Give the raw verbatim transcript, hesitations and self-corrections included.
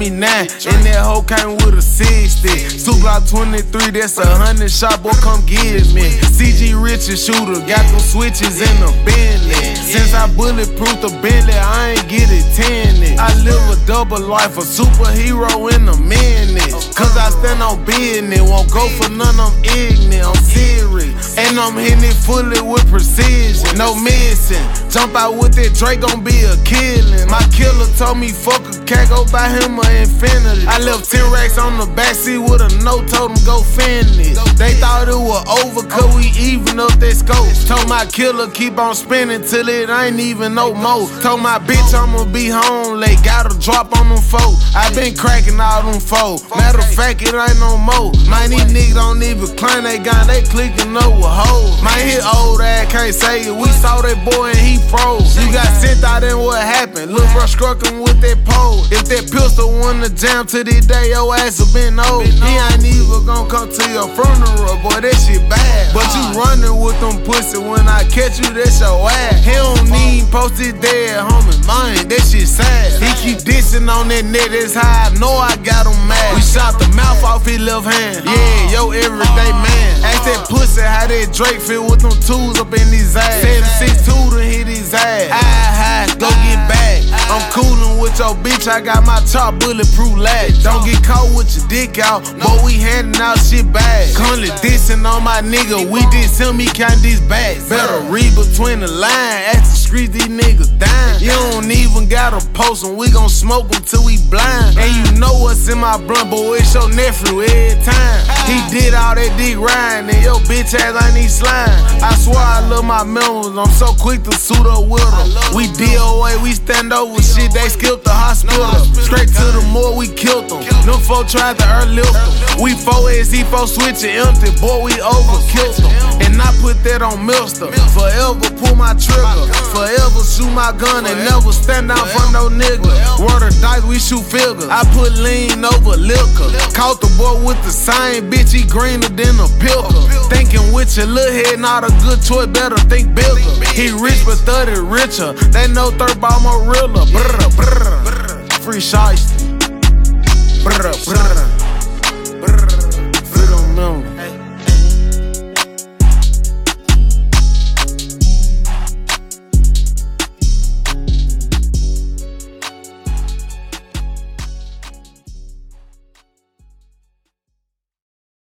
me nine, and that hoe came with a sixty. Two Glock twenty-three, that's a hundred shot, boy, come get me. C G Richard shooter, got them switches in the Bentley. Since I bulletproof the Bentley, I ain't get it tinted. I live a double life, a superhero in a minute. Cause I stand on business, won't go for none, I'm ignorant, I'm serious. And I'm hitting it fully with precision, no missing. Jump out with that Drake, gon' be a killing. My killer told me fuck a cat, go buy him a Infinity. I left ten racks on the backseat with a note, told him go finish. They thought it was over, cause we even up that scope. Told my killer keep on spinning till it ain't even no more. Told my bitch I'ma be home late, gotta drop on them folk. I been cracking all them folk. Matter of fact, it ain't no more. Man, these niggas don't even claim they got, they clicking up with hoes. Man, his old ass can't say it. We saw that boy and he froze. You got sent out and what happened? Lil' bro struck him with that pole. If that pistol wanna jam to this day, your ass have been old. He ain't even gon' come to your funeral, boy, that shit bad. But you running with them pussy, when I catch you, that's your ass. He don't need post it there, homie, mine, that shit sad. He keep dissing on that net, that's how I know I got him mad. We shot the mouth off his left hand, yeah, yo everyday man. Ask that pussy how that Drake feel with them tools up in his ass. seven six two to hit his ass. High, high, go get back. I'm coolin' with your bitch, I got my top bulletproof latch. Don't get caught with your dick out, boy, we handing out shit back. Conley dissing on my nigga, we diss him, he count these backs. Better read between the lines, ask the streets, these niggas dying. You don't even gotta post them, we gon' smoke them till we blind. And you know what's in my blunt, boy, it's your nephew every time. He did all that dick riding, and your bitch ass ain't need slime. I swear I love my members, I'm so quick to suit up with them. We D O A, we stand over shit, they skipped the hospital. Straight to the moor, we killed them. Them folk tried to earlift them. We four S E four switching empty, boy, we overkilled them. And I put that on Milster. Forever pull my trigger, forever shoot my gun, and never stand down for no nigga. Word of dice, we shoot figures. I put lean over liquor. Caught the boy with the same bitch, he greener than a pilker. Thinking with your little head, not a good choice, better think bigger. He rich but thirty richer, they know third ball more realer. Brr, brr. Free shots.